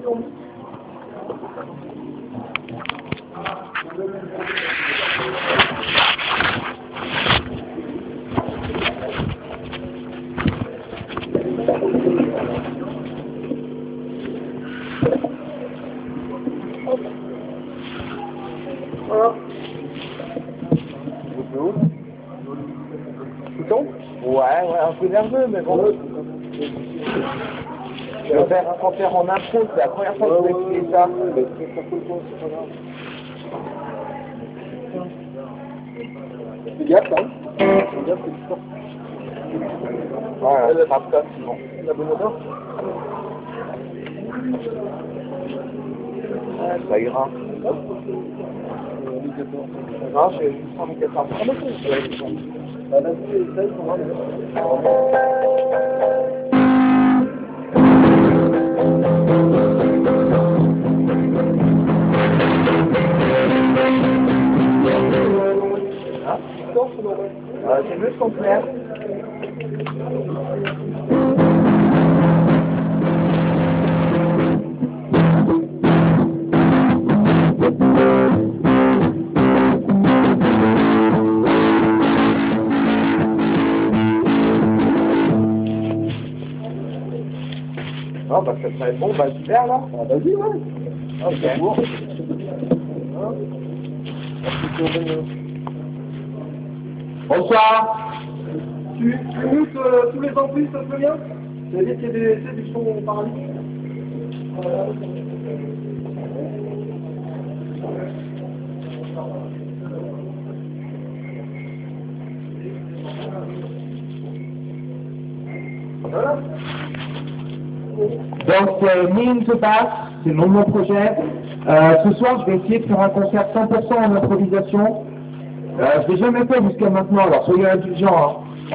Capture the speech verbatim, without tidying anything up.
Voilà. Tout Ouais, ouais, un peu nerveux, mais bon. Je vais faire un concert en impro, c'est la première fois que je vais essayer ça. Fais gaffe, hein. Fais gaffe, c'est fort. Voilà, elle frappe ça, sinon. La bonne odeur. Ouais, ça ira. Non, j'ai juste envie d'être un peu. Bah, vas-y, essaye, on va le Hein? Euh, c'est juste son clair. Oh bah ça serait bon, bah super là. Ah, vas-y, ouais. Ah, Ok. c'est bon. Bonsoir. Tu, tu mutes euh, tous les amplis, ça te fait bien? C'est-à-dire qu'il y a des, tu sais, du son parallèle. Voilà. Donc c'est Mine to Bass, c'est le nom de mon projet. Euh, ce soir je vais essayer de faire un concert cent pour cent en improvisation. Euh, je l'ai jamais fait jusqu'à maintenant, alors soyez indulgents. Hein.